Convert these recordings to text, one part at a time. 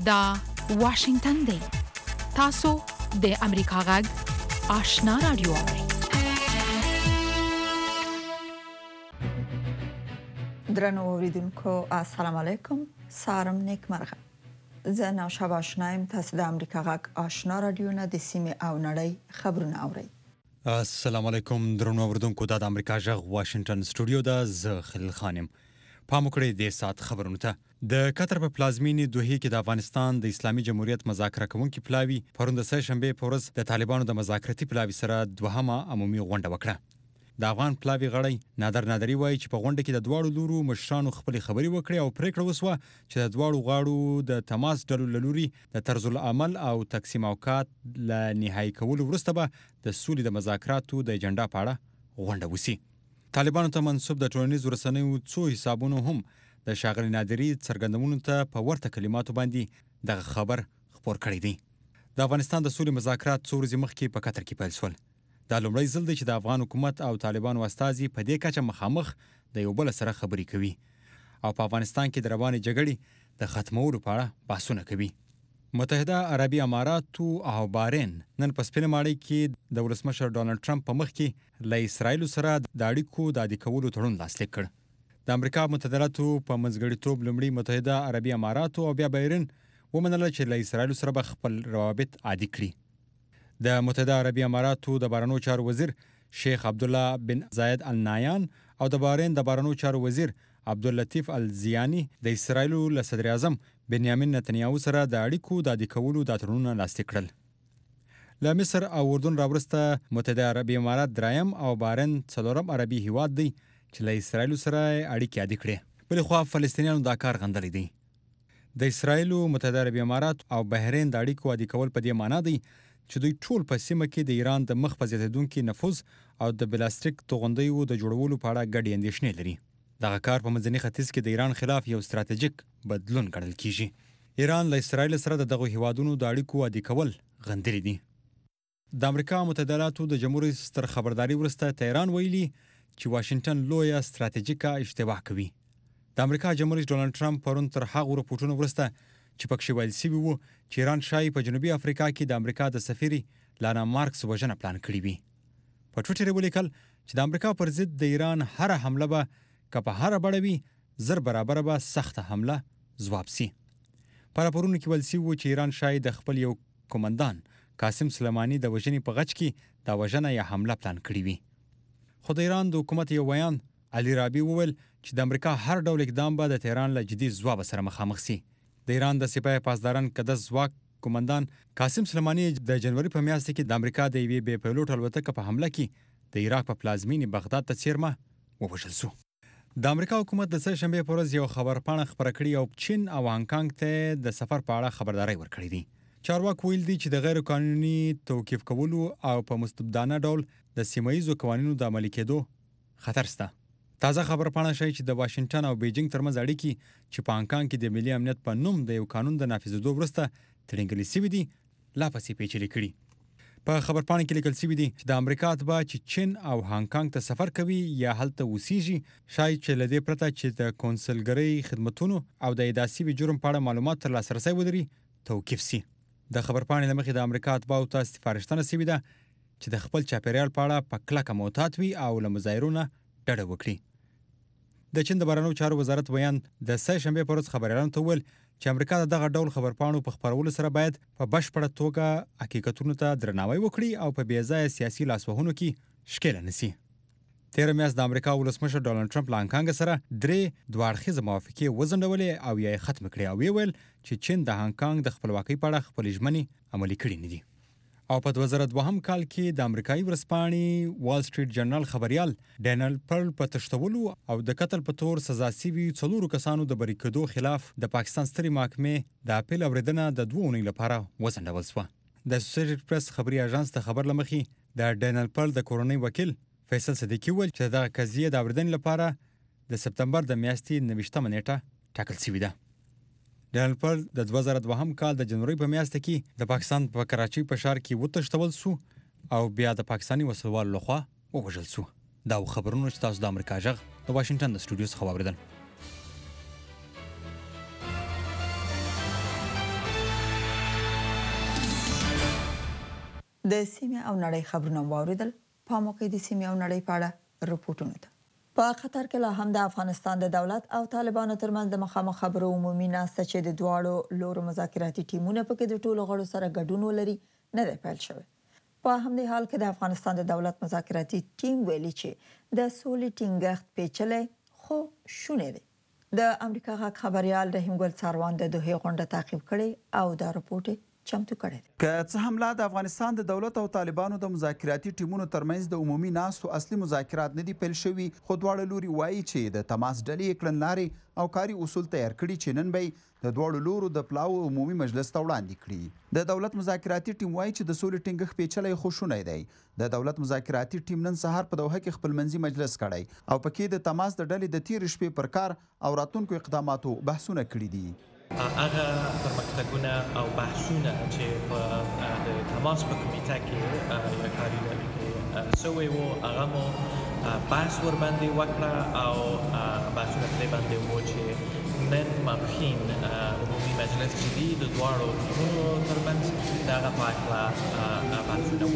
دا واشنگتن دی. تاسو د امریکا غږ آشنا رادیو اورئ. درنو اوریدونکو السلام علیکم. سارم نیکمرغه. زه نوشا آشنایم. تاسو د امریکا غږ آشنا رادیو نه د سیمې او نړۍ خبرونه اورئ. السلام علیکم درنو اوریدونکو. د امریکا غږ واشنگټن سټوډیو ده. زه خلیل خانم. پام وکړئ د سات خبرونو ته. د قطر په پلازمینې دوحې کې د افغانستان د اسلامي جمهوریت مذاکره کوونکي پلاوي پرون د سه شنبه په ورځ د طالبانو د مذاکرتي پلاوي سره دوهمه عمومي غونډه وکړه. د افغان پلاوي غړی نادر نادری وایي چې په غونډه کې د دواړو لورو مشرانو خپل خبري وکړي او پریکړه وسوه چې د دواړو غاړو د تماس ډلو لوري د طرز العمل او تقسیم اوقات له نهایی کولو وروسته به د سولې د مذاکراتو د اجنډا په اړه غونډه وسی. طالبانو ته منسوب د ټولنیزو رسنیو څو حسابونو هم د شاغلي نادری څرګندونو ته په ورته کلماتو باندې دغه خبر خپور کړی دی. د افغانستان د سولې مذاکرات څو ورځې مخکې په قطر کې پیل شول. دا لومړی ځل دی چې د افغان حکومت او طالبانو استازي په دې کچه مخامخ د یو بل سره خبرې کوي او په افغانستان کې د روانې جګړې د ختمولو په اړه بحثونه کوي. متحده عربي اماراتو او بحرین نن په سپینه ماڼۍ کې د ولسمشر ډانلډ ټرمپ په مخ کې له اسرایل سره د اړیکو د عادي کولو تړون لاسلیک کړ. د امریکا متحده ایالاتو په منځګړیتوب لومړی متحده عربي اماراتو او بیا بحرین ومنله چې له اسرایل سره به خپل روابط عادي کړي. د متحده عربي اماراتو د بهرنیو چارو وزیر شیخ عبدالله بن زاید النایان او د بحرین د بهرنیو چارو وزیر عبداللطیف الزیانی د اسرایل له صدر اعظم بنیامین نتنیاهو سره د اړیکو د عادي کولو د تړونونه لاسلیک کړل. له مصر او اردن راوروسته متحده عربي امارات دریم او بحرین څلورم عربي هیواد دی چې له اسرایل سره اړیکې عادي کړي. بلې خوا فلسطینیانو دا کار غندلی دی. د اسرایل متحده عربي امارات او بحرین د اړیکو عادي کول په دې معنی دی چې دوی ټول په سیمه کې د ایران د مخ په زیاتېدونکي نفوذ او د بلاستیک توغندیو د جوړولو په اړه ګډې اندېښنې لري. دغه کار په منځني ختیځ کې د ایران خلاف یو ستراتیژیک بدلون ګڼل کیږي. ایران له اسرایل سره د دغو هیوادونو د اړیکو عادي کول غندلي دي. د امریکا متحده ایالاتو د جمهور رئیس تر خبرداري وروسته تهران ویلي چې واشنگټن لویه ستراتیژیکه اشتباه کوي. د امریکا جمهور رئیس ډانلډ ټرمپ پرون تر هغو رپورټونو وروسته چې پکې ویل شوي وو چې ایران شایي په جنوبي افریقا کې د امریکا د سفیر لانا مارکس وژنه پلان کړې وي. په ټویټر یې ولیکل چې د امریکا پر ضد د ایران هره حمله به که په هره بڼه وي زر برابره به سخته حمله ځواب سي. په راپورونو کې ویل شوي وو چې ایران شایي د خپل یو قومندان قاسم سلیماني د وژنې په غچ کې د وژنه یا حمله پلان کړې وي. خو د ایران د حکومت یو بیان علي رابي وویل چې د امریکا هر ډول اقدام به د تهران له جدي ځواب سره مخامخ سي. د ایران د سپاه پاسداران قدس ځواک قومندان قاسم سلیماني د جنوري په میاشت کې د امریکا د یوې بې پیلوټ الوتکه په حمله کې د عراق په پلازمینې بغداد ته څیرمه ووژل شو. د امریکا حکومت د سه شنبې په ورځ یو خبرپاڼه خپره کړې او چین او هانګ ته د سفر په اړه خبرداری ورکړې دي. چارواکو ویل دي چې د غیر قانوني توقیف کولو او په مستبدانه ډول د سیمایي قوانینو د عملي کېدو خطر شته. تازه خبرپاڼه ښیي چې د واشنگټن او بیجینګ ترمنځ اړیکې چې په هانګ کې د ملي امنیت په نوم د یو قانون د نافذېدو وروسته تړنګلې شوي دي لا پسې پیچلې کړي. په خبرپاڼه کې لیکل شوي دي چې د امریکا اتباع چې چین او هانګ ته سفر کوي یا هلته اوسیږي شاید چې له دې پرته چې د کونسلګرۍ خدمتونو او د ادعا شوي جرم په اړه معلومات تر لاسرسی ولري توقیف شي. د خبرپاڼې له مخې د امریکا اتباعو ته سپارښتنه شوې ده چې د خپل چاپیریال په اړه په کلکه محتاط وي او له مظاهرو نه ډډه وکړي. د چین د بهرنیو چارو وزارت بیان د سه شنبې په ورځ خبریالانو ته وویل چې امریکا د دغه ډول خبرپاڼو په خپرولو سره باید په بشپړه توګه حقیقتونو ته درناوی وکړي او په بې ځایه سیاسي لاسوهنو کې ښکېله نه سي. تېره میاشت د امریکا ولسمشر ډانلډ ټرمپ له هانګ سره 3 دوه اړخیزه موافقې وځنډولې او یا یې ختم کړې او ویل چې چین د هانګ د خپلواکۍ په اړه خپلې ژمنې عملي کړې نه دي. او په 2002 کال کې د امریکایي ورځپاڼې وال سټریټ جرنل خبریال ډینل پرل په تښتولو او د قتل په تور سزا شوي 4 کسانو د بری کېدو خلاف د پاکستان سترې محکمې د اپیل اورېدنه د 2 اونۍ لپاره وځنډول شوه. د اسوسییټډ پریس خبري اژانس ته خبر لمخې د ډینل پرل د کورنۍ وکیل فیصل صدیقي ویل چې د قضیې د اورېدنې لپاره د سپتمبر د میاشتې 29مه نیټه ټاکل شوې ده. ډینل پرل د 2002 کال د جنوري په میاشت کې د پاکستان په کراچۍ په ښار کې وتښتول شو او بیا د پاکستاني وسلوالو لخوا ووژل شو. دا خبرونه چې تاسو د امریکا غږ د واشنگټن د سټوډیو څخه واوریدل. د سیمې او نړۍ خبرونه واوریدل. په موقع د سیمې او نړۍ په اړه رپورټونه ده. په قطر کې لا هم د افغانستان د دولت او طالبانو ترمنځ د مخامخ خبرو عمومي ناسته چې د دواړو لورو مذاکراتي ټیمونه پکې د ټولو غړو سره ګډون ولري نه دی پیل شوی. په همدې حال کې د افغانستان د دولت مذاکراتي ټیم ویلي چې د سولې ټینګښت پیچلی خو شونی دی. د امریکا غږ خبريال رحیم ګل څاروان د دوحې غونډه تعقیب کړي او دا رپورټ چمتو کړی دی. که څه هم لا د افغانستان د دولت او طالبانو د مذاکراتي ټیمونو ترمنځ د عمومي ناستو اصلي مذاکرات نه دي پیل شوي، خو دواړه لوري وایي چې د تماس ډلې کړنلارې او کاري اصول تیار کړي چې نن به د دواړو لورو د پلاو عمومي مجلس ته وړاندې کړي. د دولت مذاکراتي ټیم وایي چې د سولې ټینګښت پیچلی خو شونی دی. د دولت مذاکراتي ټیم نن سهار په دوحه کې خپلمنځي مجلس کړی او پکې د تماس د ډلې د تیر شپې پر کار او راتلونکو اقداماتو بحثونه کړي دي. هغه پرمختګونه او بحثونه چې په د تماس په کمیټه کې یا کاري ډلې کې سوی وو هغه مو بحث ورباندې وکړه او بحثونه پرې باندې وو چې نن ماپښین عمومي مجلس چې دی د دواړو ټیمونو ترمنځ د هغه په هکله بحثونه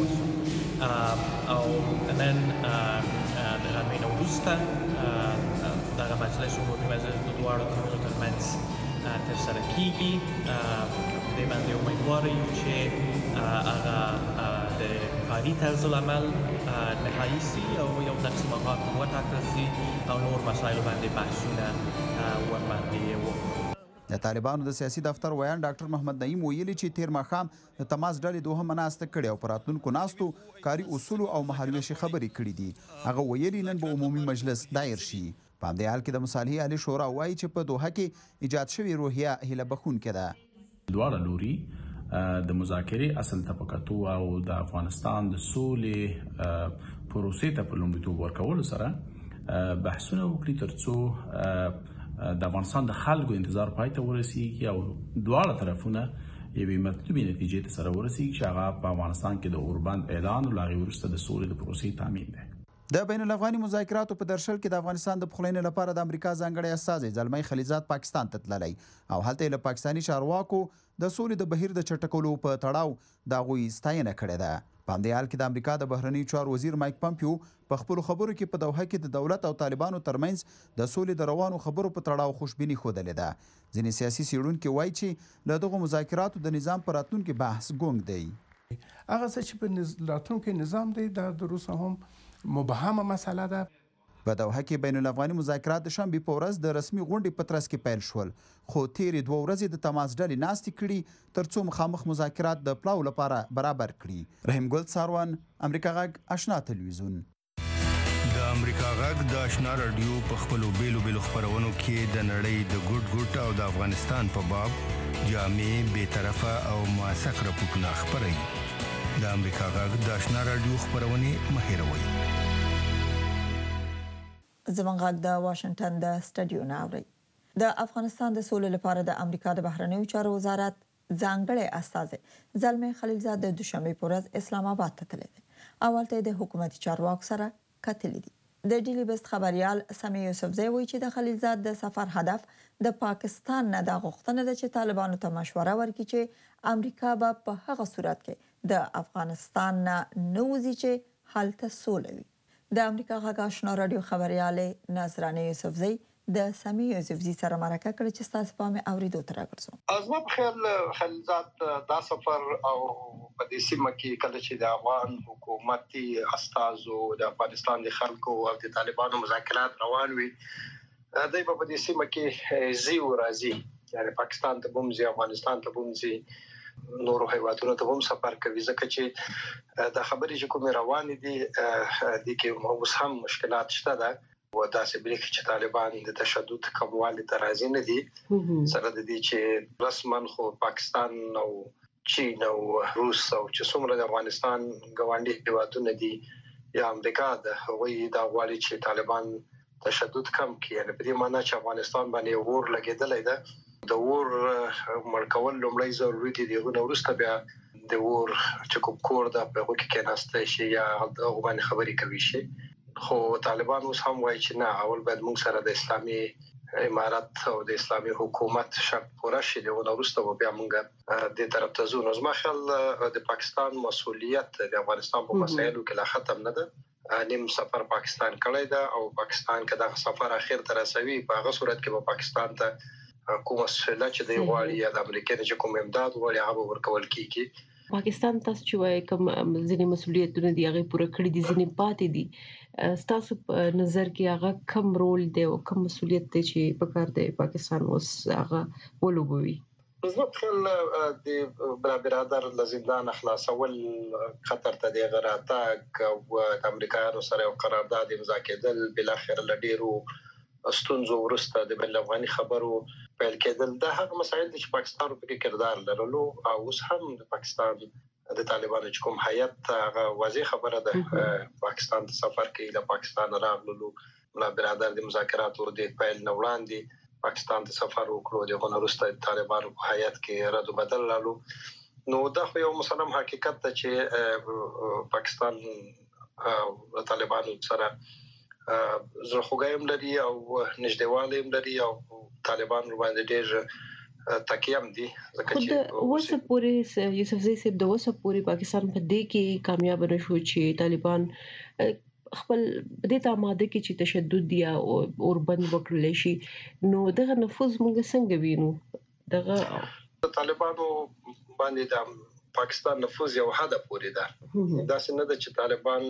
وشو او نن د غرمې نه وروسته دغه مجلس عمومي مجلس د دواړو ټیمونو ترمنځ ترسره کیږي. دې باندې امیدوار یو چې هغه د کاري طرز العمل نهایي سي او یو تقسیمات وټاکل سي او نور مسایلو باندې بحثونه ورباندې وکړو. د طالبانو د سیاسي دفتر ویان ډاکټر محمد نعیم ویلي چې تیر ماښام د تماس ډلې دوهمه ناسته کړې او په راتلونکو ناستو کاري اصولو او مهالویشي خبرې کړې دي. هغه ویلي نن به عمومي مجلس دایر شي. په همدې حال کې د مصالحې عالي شورا وایي چې په دوحه کې ایجاد شوې روحیه هیله بښونکې ده. دواړه لوري د مذاکرې اصل ته په کتو او د افغانستان د سولې پروسې ته په لومړیتوب ورکولو سره بحثونه وکړي ترڅو د افغانستان د خلکو انتظار پای ته ورسیږي او دواړه طرفونه یوې مطلوبې نتیجې ته سره ورسیږي چې هغه په افغانستان کې د اوربند اعلان او له هغې وروسته د سولې د پروسې تامین دی. د بین الافغاني مذاکراتو په درشل کې د افغانستان د پخلاینې لپاره د امریکا ځانګړی استازی زلمی خلیزات پاکستان ته تللی او هلته یې له پاکستاني چارواکو د سولې د بهیر د چټکولو په تړاو د هغوی ستاینه کړې ده. په همدې حال کې د امریکا د بهرني چارو وزیر مایک پمپیو په خپلو خبرو کې په دوحه کې د دولت او طالبانو ترمنځ د سولې د روانو خبرو په تړاو خوشبیني ښودلې ده. ځینې سیاسي څېړونکي وایي چې له دغو مذاکراتو د نظام په راتلونکي بحث ګونګ دی. هغه څه چې په راتلونکي نظام دی دا د روسه هم مبهمه مسله ده. په دوحه کې بین الافغاني مذاکرات د شنبې په ورځ د رسمي غونډې په ترڅ کې پیل شول، خو تیرې 2 ورځې د تماس ډلې ناستې کړي ترڅو مخامخ مذاکرات د پلاو لپاره برابر کړي. رحیم ګل څاروان، امریکا غږ آشنا تلویزیون. د امریکا غږ د آشنا رادیو په خپلو بیلو بیلو خپرونو کې د نړۍ د ګوټ ګوټ او د افغانستان په باب جامع، بیطرفه او موثق راپورټونه خپروي. د امریکا غږ د آشنا رادیو خپرونې مه هېروئ. زموږ غږ د واشنگټن د سټډیو نه اوري. د افغانستان د سولې لپاره د امریکا د بهرنیو چارو وزارت ځانګړی استازی زلمی خلیلزاد د دوشنبې په ورځ اسلام آباد ته تللی دی. اولته د حکومتي چارواکو سره کتلي دي. د ډیلی بیست خبريال سمیع یوسفزی وایي چې د خلیلزاد د سفر هدف د پاکستان نه د غوښتنه ده چې طالبانو ته مشوره ورکړي چې امریکا به په هغه صورت کې د افغانستان نه نوځي چې هلته سوله وي. د امریکا غږ آشنا رادیو خبرياله ناظرانه یوسفزی د سمیع یوسفزی سره مرکه کړې چې تاسو په مې اوریدو تر راګرځو. زما په خیال خلیلزاد دا سفر او په دې سیمه کې کله چې د افغان حکومتي استازو د افغانستان د خلکو او د طالبانو مذاکرات روان وي، دوی په دې سیمه کې زی او راځي، یعنی پاکستان ته بومځي، افغانستان ته بومځي، نورو هیوادونو ته هم سفر کوي، ځکه چې د خبرې چې کومې روانې دي د کې اوس هم مشکلات شته ده و داسې بریښي چې طالبان د تشدد کموالي ته راځي نه دي، سره د دې چې رسما خو پاکستان او چین او روس او چې څومره د افغانستان ګاونډي هیوادونه دي یا امریکا د هغوی دا غواړي چې طالبان تشدد کم کړي. یعنې په دې معنی چې افغانستان باندې اور لګېدلی ده، د اور مړ کول لومړی ضروري دي، دغه وروسته بیا د اور چې کوم کور ده په هغه کې کېناسته شي یا هغه باندې خبرې کوي شي. خو طالبان اوس هم وایي چې نه، اول باید موږ سره د اسلامي امارات او د اسلامي حکومت شرط پوره شي دغه وروسته بیا موږ د طرف ته زو نو زما خیال د پاکستان مسؤلیت د افغانستان په مسایلو کې لا ختم نه ده. نیم سفر پاکستان کړی دا او پاکستان کې دا سفر اخر تر رسوي په هغه صورت کې به پاکستان ته کومه سله چې د غواړي یا د امریکا نه کوم امداد غواړي هغه ورکول کیږي. پاکستان تاسو چې وایي کوم ځینې مسؤلیتونه دی هغه پوره کړی دي ځینې پاتې دي تاسو په نظر کې هغه کوم رول دی او کوم مسؤلیت دی چې په کار دی پاکستان اوس هغه ولوبوي؟ زه خپل د برادر لزندان خلاصول خطر ته دی غراټاک او د امریکایانو سره یو قرارداد امضا کېدل بل اخر لډیرو استونزو ورسته د بل افغاني خبرو پیل کېدل دا هغه مسایل چې پاکستان په کردار لرلو او اوس هم د پاکستان د طالبانو کوم هیئت هغه واضح خبره ده پاکستان د سفر کې د پاکستان راغلو لا برادر د مذاکراتو د پیل نه وړاندې پاکستان ته سفر وکړو د غونورسته طالبانو په حیات کې رد بدل لالو نو دا خو یو مسلم حقیقت ته چې پاکستان او طالبانو سره زړه خوږایم لري او نږدېوالی هم لري او طالبانو باندې ډېر تکیم دي ځکه چې اوسه پورې یوسفزي صاحب د اوسه پورې پاکستان په دې کې کامیاب نشو چې طالبان خپل د ته ماده کې چې تشدد یا اوربند وکړل شي نو دغه نفوذ موږ څنګه وینو دغه طالبانو باندې د پاکستان نفوذ یو حد پورې ده دا څنګه د چې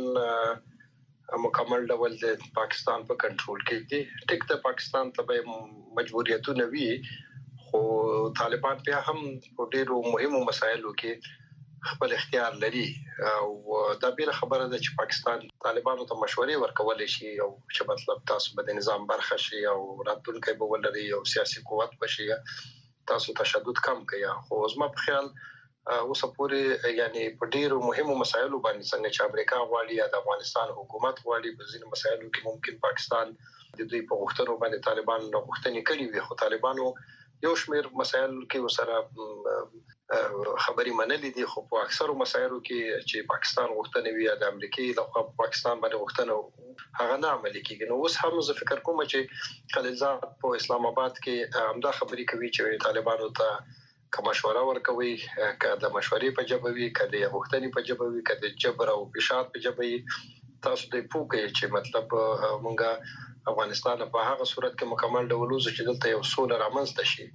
طالبان مکمل ډول د پاکستان په کنټرول کې دي ټیک ته پاکستان ته به مجبوریتونه وي خو طالبان په هم ډېرو مهمو مسایلو کې خپل اختیار لري او دا بیره خبره ده چې پاکستان طالبانو ته مشورې ورکول شي او چې مطلب تاسو به د نظام برخه شي او راتلونکي به ولري او سیاسي قوت بشي تاسو تشدد کم کړئ خو زما په خیال اوس پورې یعنی په ډیرو مهمو مسایلو باندې څنګه چې امریکا غواړي یا د افغانستان حکومت غواړي په ځینو مسایلو کې ممکن پاکستان د دوی په غوښتنو باندې طالبان نه غوښتنې کړې وي خو طالبانو یو شمېر مسایل کې وسره خبري منلې دي خو په اکثرو مسایلو کې چې پاکستان غوښتنې وي د امریکای لخوا پاکستان باندې غوښتنه هغه نه عملي کیږي نو اوس هم زه فکر کوم چې خلیلزاد په اسلام آباد کې همدا خبري کوي چې طالبانو ته کوم مشوره ورکوي کله مشورې په جبوي کله غوښتنې په جبوي کله جبر او اشاعت په جبوي تاسو د پوکې چې مطلب مونږه افغانستان په هغه صورت کې مکمل ډول وزو چې دلته یو سول رامنځته شي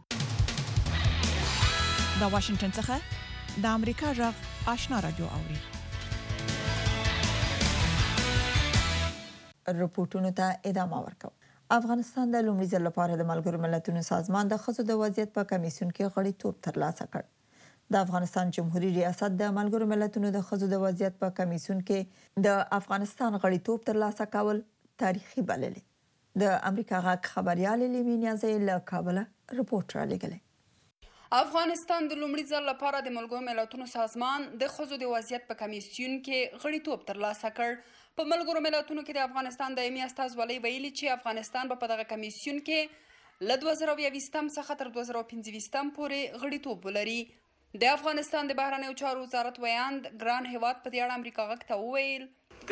د واشنگټن څخه د امریکا غږ آشنا رادیو اوري رپورټونو ته ادامه ورکوم افغانستان د لومړي ځل لپاره د ملګرو ملتونو سازمان د ښځو د وضعیت په کمیسیون کې غړیتوب ترلاسه کړ د افغانستان جمهوریت ریاست د ملګرو ملتونو د ښځو د وضعیت په کمیسیون کې د افغانستان غړیتوب ترلاسه کول تاریخي بلل د امریکا غږ خبريال لیمینیازي له کابل رپورټ را لګل افغانستان د لومړي ځل لپاره د ملګرو ملتونو سازمان د ښځو د وضعیت په کمیسیون کې غړیتوب ترلاسه کړ په ملګرو ملتونو کې د افغانستان دایمي استازولۍ ویلي چې افغانستان په دغه کمیسیون کې له 2020 څخه تر 2025 پورې غړیتوب ولري د افغانستان د بهرنیو چارو وزارت ویاند ګران هیواد په دې اړه امریکا غږ ته وویل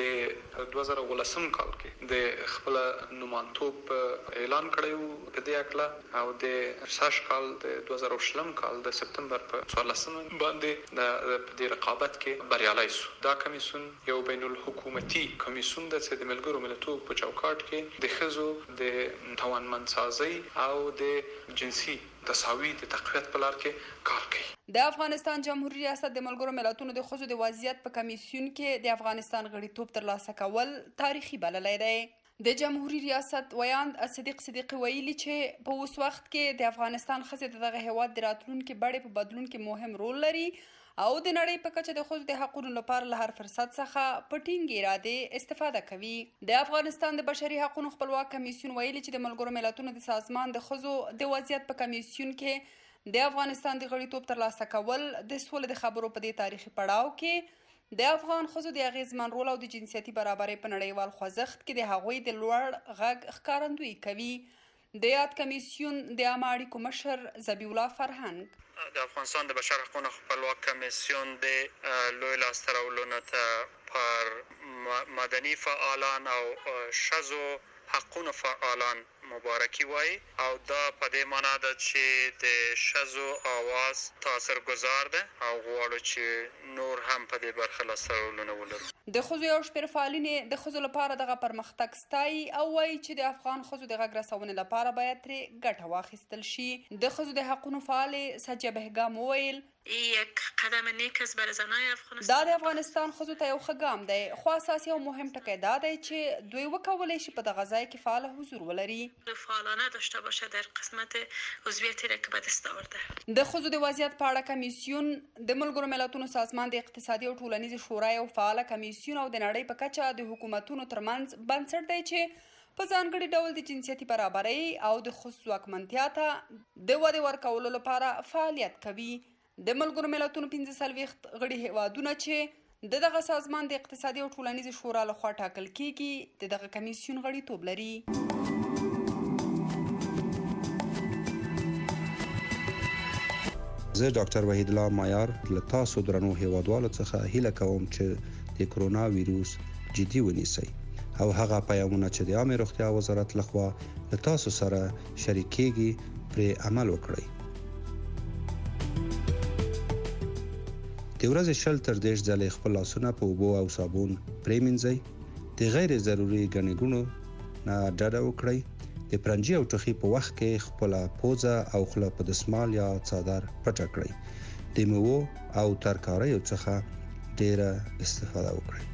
د 2019 کال کې د خپل نومانتوب اعلان کړیو په دې اړه او د ساش کال د 2020 کال د سپتمبر په 14 باندې د دې رقابت کې بریالي شو دا کمیسیون یو بین الحکومتي کمیسیون د ملګرو ملتونو په چوکاټ کې د ښځو د توانمندسازي او د جنسي تساوي د تقویت په لار کې کار کوي د افغانستان جمهوریت ریاست د ملګرو ملتونو د ښځو د وضعیت په کمیسیون کې د افغانستان غړیتوب ترلاسه کول تاریخي بللی دی د جمهوریت ریاست ویاند صدیق صدیقی ویلي چې په اوس وخت کې د افغانستان ښځې دغه هیواد د راتلونکي بڼې په بدلون کې مهم رول لري او د نړۍ په کچه د ښځو د حقوقو لپاره له هر فرصت څخه په ټینګې ارادې استفاده کوي د افغانستان د بشري حقوقو خپلواک کمیسیون ویلي چې د ملګرو ملتونو د سازمان د ښځو د وضعیت په کمیسیون کې د افغانستان د غړیتوب ترلاسه کول د سولې د خبرو په دې تاریخي پړاو کې د افغان ښځو د اغیزمن رول او د جنسیتي برابرۍ په نړیوال خوځښت کې د هغوی د لوړ غږ ښکارندویي کوي د یاد کمیسیون د عامه اړیکو مشر ذبیح الله فرهنګ د افغانستان د بشر حقوقو خپلواک کمیسیون د لوی لاسته راوړنو ته پر مدني فعالان او ښځو حقوقو فعالان مبارکي وایي او دا په دې معنا ده چې د ښځو اواز تاثیرګذار ده او غواړو چې نور هم په دې برخه لاسته راوړنه ولرو. د ښځو یو شمېر فعالینې د ښځو لپاره دغه پرمختګ ستایي او وایي چې د افغان ښځو د غږ رسونې لپاره باید ترې ګټه واخیستل شي. د ښځو د حقونو فعالې سجیه بهګام وویل یک قدم نیک است برای زنای افغانستان. دا د افغانستان ښځو ته یو ښه ګام دی خو اساسي او مهم ټکی دا دی چې دوی وکولی شي په دغه ځای کې فعال حضور ولري. فعالانه داشته باشه در قسمت عضویتی را که به دست آورده. د ښځو د وضعیت په اړه کمیسیون د ملګرو ملتونو سازمان د اقتصادي او ټولنیز شورا یو فعال کمیسیون او د نړۍ په کچه د حکومتونو ترمنځ بنسټ دی چې په ځانګړي ډول د جنسیتي برابرۍ او د ښځو ځواکمنتیا ته د ودې ورکولو لپاره فعالیت کوي. د ملګرو ملتونو 45 غړي هیوادونه چې دغه سازمان د اقتصادي او ټولنیز شورا لخوا ټاکل کیږي دغه کمیسیون غړیتوب لري. زه ډاکټر وحید الله مایار له تاسو درنو هیوادوالو څخه هیله کوم چې د کرونا ویروس جدي ونیسئ او هغه پیغامونه چې د عامه روغتیا وزارت لخوا له تاسو سره شریکېږي پرې عمل وکړئ. د ورځې 0 تر 10 ځلې خپل لاسونه په اوبو او صابون پرېمنځئ. د غیر ضروري ګڼې ګوڼو نه ډډه وکړئ. د پرنجي او ټوخي په وخت کې خپل پوزه او خوله په دسمال یا څادر پټه کړئ. د میوو او ترکاریو څخه ډیره استفاده وکړئ.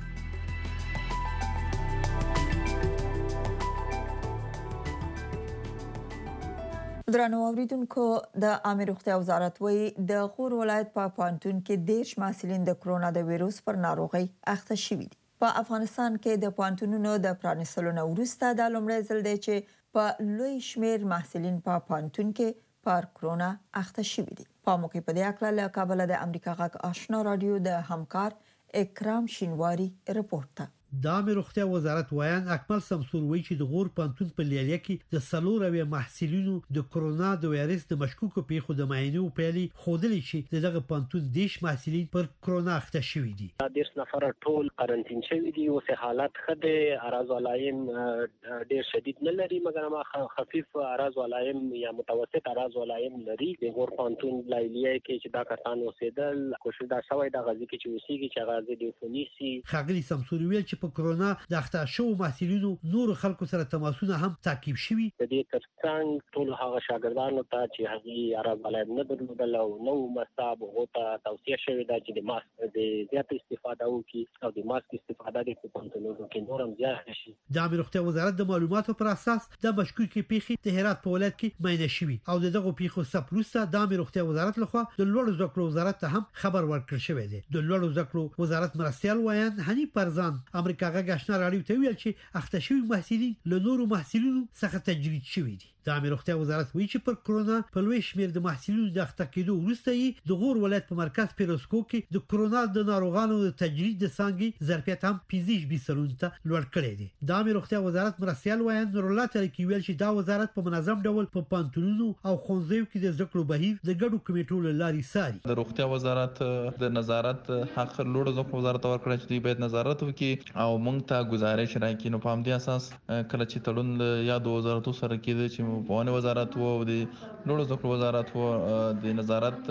درنو اوریدونکو د عامه روغتیا وزارت وایي د غور ولایت په پانتون کې 10 محصلین د کرونا د ویروس پر ناروغي اخته شوي دي. په افغانستان کې د پانتونونو د پرانیستلو نه وروسته د لومړي ځل دی چې په لوی شمیر محصلین په پانتون کې پر کرونا اخته شوي دي. په موقع په دې اړه له کابل د امریکا غږ آشنا رادیو د همکار اکرام شینواری رپورت ته د عامه روغتیا وزارت وایان اکمل سمسور وایي چې د غور پانتون په لیالیا کې د سلوروي محصلینو د کرونا د وایرس د مشکوکو پیښو د معاینې او پیلي خودلی چې دغه پانتون 10 محصلین پر کرونا اخته شوي دي. 10 نفر ټول قرنټین شوي دي او سه حالت خده اراز علایم ډیر شدید نه لري مګر ما خفیف اراز علایم یا متوسط اراز علایم لري. د غور پانتون لیالیا کې چې دا کسان اوسېدل کوشش دا شوی د غزي کې چې وسیږي چې غزي د فونیسي خغلی سمسور ویل چې په کرونا د اخته شو محصلینو نور خلکو سره تماسونه هم تعقیب شوي. د دې ترڅنګ ټول هغه شاګردانو ته چې هغه عرب علایم نه درلودل او نو مصاب هوته توصیه شوې ده چې د ماسک د زیات استفاده وکړي او د ماسک استفاده د پانتونونو کې نورم زیات شي. د عامه روغتیا وزارت د معلوماتو پر اساس د مشکوکې پیښې د هرات په ولایت کې معاینه شوي او دغه پیښو سپروسته د عامه روغتیا وزارت لخوا د لوړو زده کړو وزارت ته هم خبر ورکړل شوی دی. د لوړو زده کړو وزارت مرستيال وایان حنیف پرزان امریکا غږ آشنا رادیو ته ویل چې اخته شوی محصلین له نورو محصلینو څخه تجرید شوي دي. د عامه روغتیا وزارت وایي چې پر کرونا په لوی شمیر د محصلینو د اخته کېدو وروسته یې د غور ولایت په مرکز پیروسکو کې د کرونا د ناروغانو د تجرید د څنګه ظرفیت هم 15% ته لوړ کړی دی. د عامه روغتیا وزارت مرستيال وایي نور الله ترکی ویل چې دا وزارت په منظم ډول په پانتونونو او ښوونځیو کې د زده کړو بهیر د ګډو کمیټو له لارې ساري. د روغتیا وزارت د نظارت حق لوړ زده کړو وزارت ورکړی چې دوی باید نظارت وکړي او موږ ته گزارش راکړي. نو په همدې اساس کله چې تړون یا د وزارتو سره کېده چې په وزارت وو د لوړ زده کړو وزارت وو د نظارت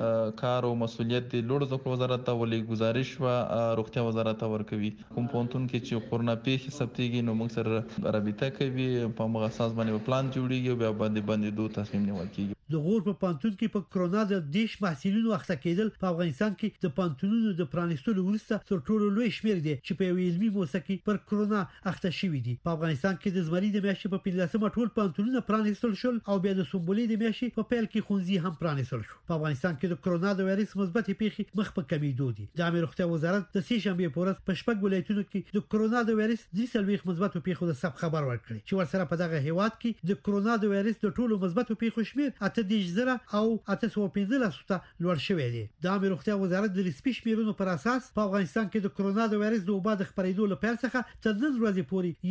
کار او مسولیت د لوړ زده کړو وزارت ته ولې گزارش و روغتیا وزارت ته ورکوي. کوم پونتون کې چې کرونا پیښې ثبتېږي نو موږ سره رابطه کوي په موږ اساس باندې پلان جوړیږي او بیا باندې دوه تصمیم نیول کیږي. د غور په پانتون کې په کرونا د 10 محصلینو اخته کېدل په افغانستان کې د پانتونونو د پرانیستلو وروسته تر ټولو لوی شمیر دی چې په علمي موسسه پر کرونا اخته شوي دي. په افغانستان کې د زمري د میاشتې په 15مه ټول پانتونونه پرانیستل شول او بیا د سمبولې د میاشتې په پیل کې ښوونځي هم پرانیستل شو. په افغانستان کې د کرونا د وایرس مثبت پیښې مخ په کمیدو دي. د عامه روغتیا وزارت د سې شنبه په ورځ په شپږ ولایتونو کې د کرونا د وایرس 3 مثبت پیښو د سب خبر ورکړي چې ورسره په دغه هیواد کې د کرونا د وایرس د ټولو مثبت پیښو شمیر 8.0 او 815 ته لوړ شوی دی. د عامه روغتیا وزارت د رسمي شمیرونو پر اساس په افغانستان کې د کرونا د وایرس د وبا د خپرېدو لپاره څخه تر نن ورځې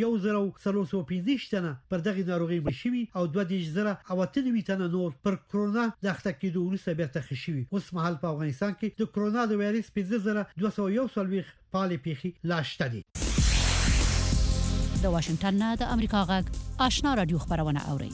پورې 1315 تنه پر دغه ناروغي مشوي او 2.0 تنه نور پر کرونا د اخته کېدو وروسته بیرته خشوي. اوس مهال په افغانستان کې د کرونا د وایرس 5241 پالې پیښې لا شته دي. د واشنگټن نه د امریکا غږ آشنا رادیو خبرونه اوري.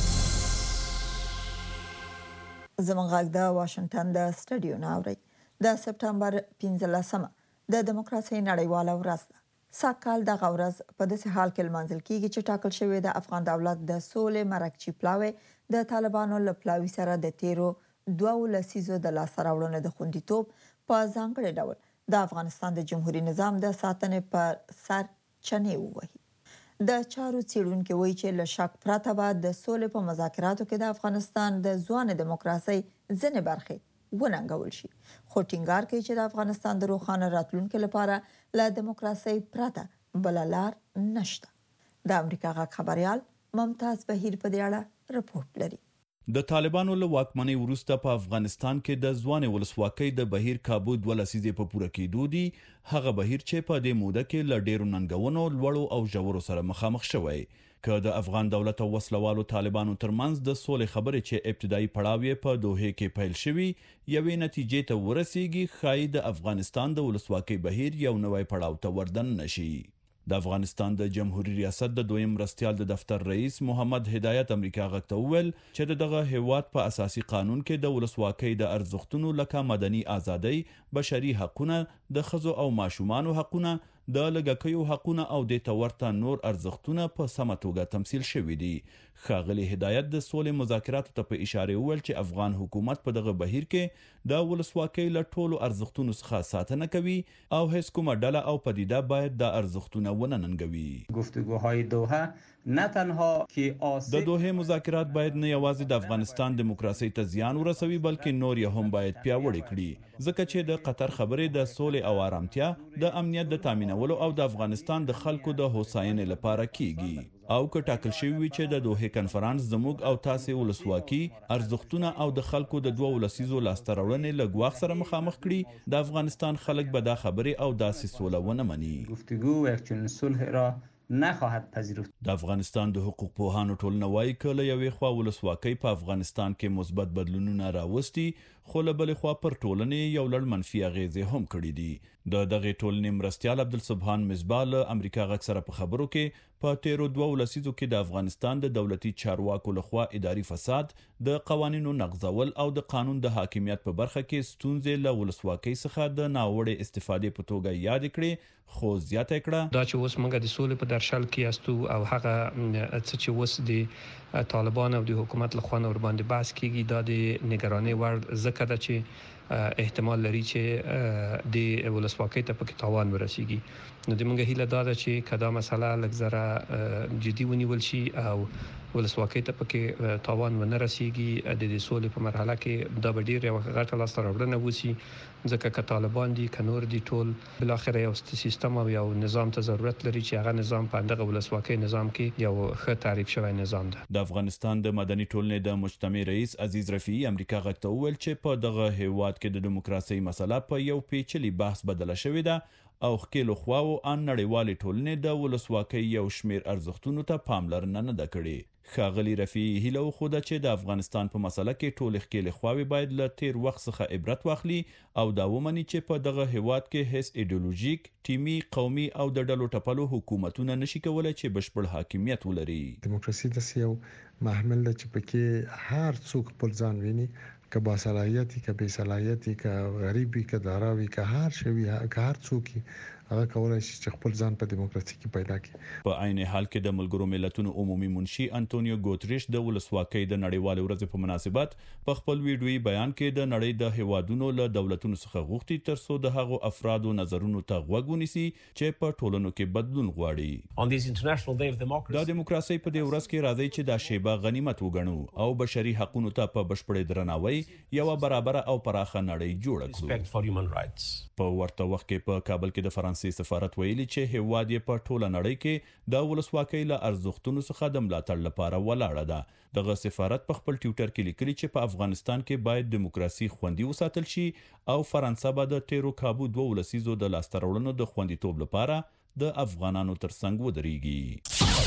زمونږ غږ د واشنگټن د سټډیو نه اوري. د سپټمبر 15مه د دیموکراسي نړیواله ورځ ده. ساکال د غورز په داسې حال کې لمانځل کیږي چې ټاکل شوی د افغان دولت د سولې مرکچی پلاوی د طالبانو له پلاوی سره د تیرو 2 لسیزو د لاسته راوړنو د خوندیتوب په ځانګړي ډول د افغانستان د جمهوریت نظام د ساتنې پر سر چنې ووهي. د چارو څېړونکو وایي چې له شک پرته به د سولې په مذاکراتو کې د افغانستان د ځوان دیموکراسي ځینې برخې وننګول شي. خو ټینګار کوي چې د افغانستان د روښانه راتلونکو لپاره له دیموکراسي پرته بل لار نشته. د امریکا غږ خبريال ممتاز بهیر په دې اړه رپورټ لري. د طالبانو له واکمنۍ وروسته په افغانستان کې د ځوان ولسواکۍ د بهیر کابو 2 لسیزې په پوره کېدو دي. هغه بهیر چې په دې موده کې له ډېرو ننګونو لوړو او ژورو سره مخامخ شوی. که د افغان دولت او وسلوالو طالبانو ترمنځ د سولې خبرې چې ابتدایي پړاو یې په دوحه کې پیل شوی یوې نتیجې ته ورسیږي، ښایي د افغانستان د ولسواکۍ بهیر یو نوی پړاو ته وردن نشي. د افغانستان د جمهوریت ریاست د دویم مرستیال د دفتر رئیس محمد هدایت امریکا غږ ته وویل چې دغه هیواد په اساسي قانون کې د ولسواکۍ د ارزښتونو لکه مدني ازادۍ، بشري حقوقونه، د ښځو او ماشومانو حقوقونه، د لږکیو حقوقونه او د تورته نور ارزښتونه په سمه توګه تمثيل شوي دي. ښاغلي هدایت د سولې مذاکراتو ته په اشاره وویل چې افغان حکومت په دغه بهیر کې د ولسواکۍ له ټولو ارزښتونو څخه ساتنه کوي او هیڅ کومه ډله او پدیده باید د ارزښتونه ونه ننګوي. گفتگوهای دوحه نه تنها که د دوحه مذاکرات باید نه یوازې د افغانستان دیموکراسي ته زیان ورسوي بلکې نور یې هم باید پیاوړی کړي، ځکه چې د قطر خبرې د سولې او آرامتیا، د امنیت د تامینولو او د افغانستان د خلکو د هوساینې لپاره کیږي. او که ټاکل شوی وي چې د دوحه کنفرانس زموږ او تاسې ولسواکي، ارزښتونه او د خلکو د 2 لسیزو لاسته راوړنې له ګواښ سره مخامخ کړي، د افغانستان خلک به دا خبرې او داسې سوله ونه مني. گفتگو و یک صلح را نخواهد پذیرفت. د افغانستان د حقوق پوهانو ټولنه وایي که له یوې خوا ولسواکۍ په افغانستان کې مثبت بدلونونه راوستي، خو له بلې خوا پر ټولنې یو لړ منفي اغیزې هم کړي دي. د دغه ټولنې مرستیال عبدالسبحان مصباح له امریکا غږ سره په خبرو کې په تیرو 2 لسیزو کې د افغانستان د دولتي چارواکو لخوا اداري فساد، د قوانینو نقضول او د قانون د حاکمیت په برخه کې ستونزې له ولسواکۍ څخه د ناوړې استفادې په توګه یاد کړې، خو زیاته کړه دا چې اوس موږ د سولې په درشل کې استو او هغه څه چې اوس د طالبان او د حکومت لخوا ور باندې بحث کیږي دا د نگرانۍ وړ ځکه ده چې احتمال لري چې د ولسواکۍ ته پکې تاوان ورسیږي. نو د موږ هیله دا ده چې کدا مسله لږ زره جدي ونیول شي او ولسواکۍ ته پکې تاوان ونه رسیږي. د سولې په مرحله کې دا به ډیر یو غټه لاسته راوړنه وسی، ځکه که طالبان دي که نور دي ټول بل اخر یو سیستم او یو نظام ته ضرورت لري چې هغه نظام په دغه ولسواکۍ نظام کې یو ښه تعریف شوی نظام ده. د افغانستان د مدني ټولنې د مجتمع رئیس عزیز رفیعي امریکا غږ ته وویل چې په دغه هیواد کې د دیموکراسي مسله په یو پیچلي بحث بدله شوې ده او ښکیلو خواو ان نړیوالې ټولنې د ولسواکۍ یو شمیر ارزښتونو ته پاملرنه نه ده کړې. ښاغلي رفیعي هیله وښوده چې د افغانستان په مسله کې ټولې ښکیلې خواوې باید له تیر وخت څخه عبرت واخلي او دا ومني چې په دغه هیواد کې هیڅ ایډیولوژیک، ټیمي، قومي او د ډلو ټپلو حکومتونه نشي کولای چې بشپړ حاکمیت ولري. دیموکراسي د یو محمل ده چې پکې هر څوک خپل ځان ویني، که با صلاحیتي که بې صلاحیتي که غریبي که داراوي که هر شوي که هر څوک هغه کولای شي چې خپل ځان په دیموکراسي کې پیدا کړي. په عین حال کې د ملګرو ملتونو عمومي منشي انټونیو ګوتریش د ولسواکۍ د نړیوالې ورځې په مناسبت په خپل ویډیويي بیان کې د نړۍ د هیوادونو له دولتونو څخه غوښتي ترڅو د هغو افرادو نظرونو ته غوږ ونیسي چې په ټولنو کې بدلون غواړي. د دیموکراسي په دې ورځ کې راځي چې دا شیبه غنیمت وګڼو او بشري حقوقو ته په بشپړ درناوی یو برابر او پراخه نړۍ جوړه کړو. په ورته وخت کې په کابل کې د فرانسې سفارت ویلي چې هیواد یې په ټوله نړۍ کې د ولسواکۍ له ارزښتونو څخه د ملاتړ لپاره ولاړه ده. دغه سفارت په خپل ټویټر کې لیکلي چې په افغانستان کې باید دیموکراسي خوندي وساتل شي او فرانسه به د تیرو کابو 2 لسیزو د لاسته راوړنو د خوندیتوب لپاره د افغانانو ترڅنګ ودرېږي.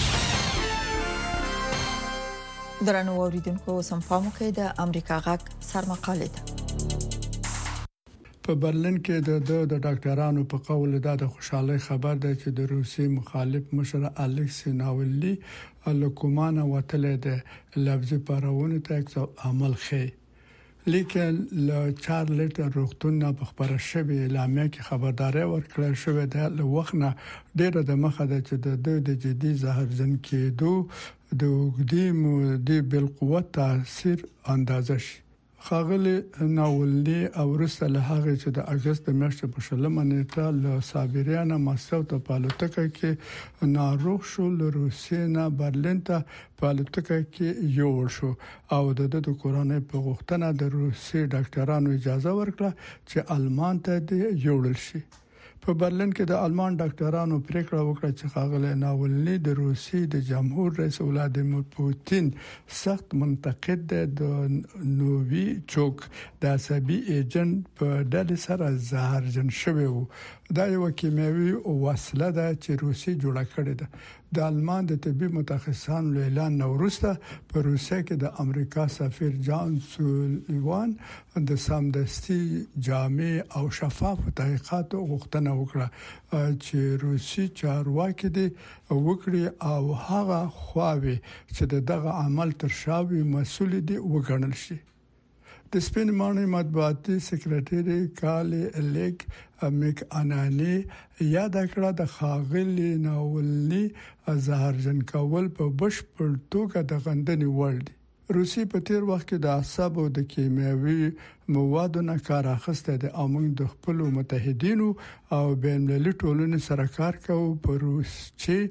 درنو اوریدونکو سم پام وکړئ د امریکا غږ سرمقاله ده. په برلین کې د ډاکټرانو په قول دا د خوشحالي خبر ده چې د روسي مخالف مشر الکسی ناولني له کومانه وتلې ده لفظي پارونه ته عمل خي لیکن له چارلټ روغتون په خبره شوی اعلامیه کې خبرداري ورکړه شوې ده له وخت نه ډېر د مخه ده چې د جدي زهرجن کېدو د وګړي مودې بل قوت تاثیر اندازه شي. خاغلی ناولني او رسل له هغه چې د اگست د میاشتې په شلمه نیټه له سابریانا ماسکو ته پالوتکه کې ناروغ شو له روسیې برلین ته پالوتکه کې یو شو او د کورونې په غوښتنه د روسي ډاکټرانو اجازه ورکړه چې آلمان ته د یوړل شي. په برلین کې د آلمان ډاکټرانو پریکړه وکړه چې خاغلی ناولني د روسي د جمهور رئیس ولادیمیر پوتین سخت منتقد دی د نووي چوک د عصبي ایجنټ په ډلې سره زهرجن شوی وو. دا یو کیمیاوي وسله ده چې روسي جوړه کړې ده. د آلمان د طبي متخصصانو اعلان وروسته په روسیه کې د امریکا سفیر جان سولیوان د سمدستي جامع او شفاف تحقیقات غوښتنه وکړه چې روسي چارواکي دي وکړي او هغه خواوي چې دغه عمل تر شاوي مسؤل دي وګڼل شي. د سپین مانې مطبوعاتي سکرټری کالي لیک میک انانی یاد کړه د خاغلی ناولني زهرجن کول په بشپړ توګه د غندنې وړ دي. روسي په تیر وخت کې د اعصابو د کیمیاوي موادو نه کار اخیسته دي او موږ د خپل متحدینو او بین‌المللي ټولنې سره کار کوو په روسیه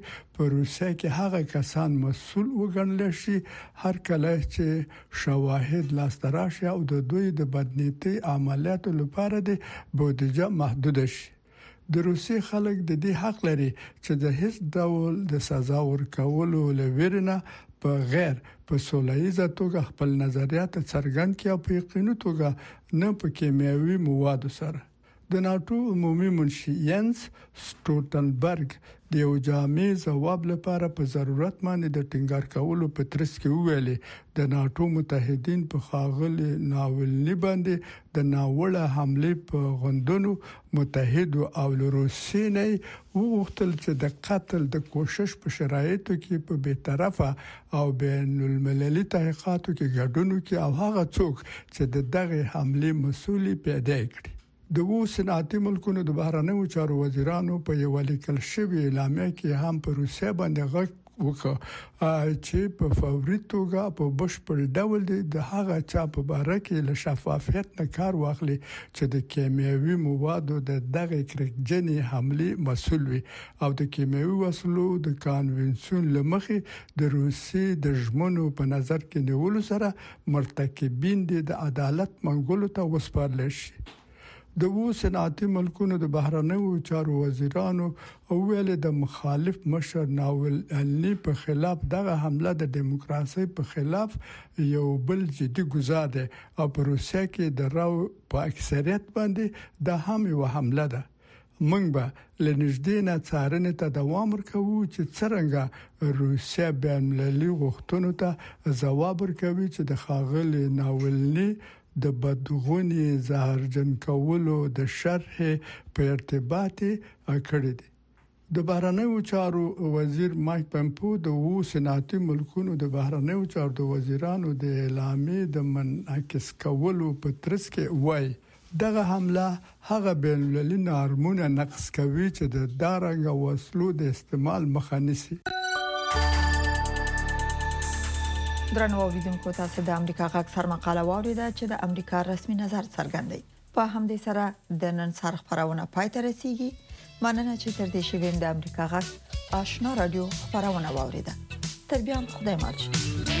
کې هغه کسان مسؤل وګڼل شي هر کله چې شواهد لاستراشي او د دوی د بدنيتي عملیاتو لپاره د بودیجه محدود شي. د روسي خلک د دې حق لري چې د هیڅ ډول د سزا ورکولو لورینه په غیر په سولهیزه توګه خپل نظریات څرګند کړي او په یقیني توګه نه په کیمیاوي موادو سره. د ناتو عمومي منشي ینس سټولټنبرګ د یو جامع ځواب لپاره په ضرورت باندې د ټینګار کولو په ترڅ کې ویلي د ناتو متحدین په خاغلی ناولني باندې د ناوړه حمله په غندونو متحد او روسي نه وغوښتل چې د قتل د کوشش په شرایطو کې په بی‌طرفه او بین المللي تحقیقاتو کې ګډون کې او هغه څوک چې دغه حمله مسؤل پیدا کړي. د صنعتي ملکونو د بهرنیو چارو وزیرانو په یو لیکل شوی اعلامیه کې هم په روسیه باندې غږ وکړ چې په فوري توګه په بشپړ ډول د هغه چا په باره کې له شفافیت نه کار واخلي چې د کیمیاوي موادو د دغه کرکجنې حمله مسؤل وي او د کیمیاوي وسلو د کانونسیون لمخې د روسي د ژمنو په نظر کې نیولو سره مرتکبین د عدالت منګولو ته وسپارل شي. د صنعتي ملکونو د بهرنیو چارو وزیرانو او ویل د مخالف مشر ناولني په خلاف دغه حمله د دیموکراسي په خلاف یو بل جدي ګزار ده او په روسیه کې د راو په اکثریت باندې د هم یو حمله ده. موږ به لنږدې نه څارنې ته دوام ورکوو چې څنګه روسیه بین‌المللي غوښتنو ته ځواب ورکوي چې د خاغلی ناولني د بدغونی زهرجن کولو د شرح په ارتباط کړی دی. د بهرنیو چارو وزیر مایک پمپو د صنعتي ملکونو د بهرنیو چارو د وزیرانو د اعلامیې د منعکس کولو په ترڅ کې وایي دغه حمله هغه بین‌المللي نورمونه نقض کوي چې د دارنګ وسلو د استعمال مخه نیسي. درنو اوریدونکو تاسو د امریکا غږ سر مقاله واوریده چې د امریکا رسمي نظر څرګندوي. په همدې سره د نن سر خبرونه پای ته رسیدي. مننه چې تر دې شویم د امریکا غږ آشنا رادیو خبرونه واوریده. تر بیا خدای مل.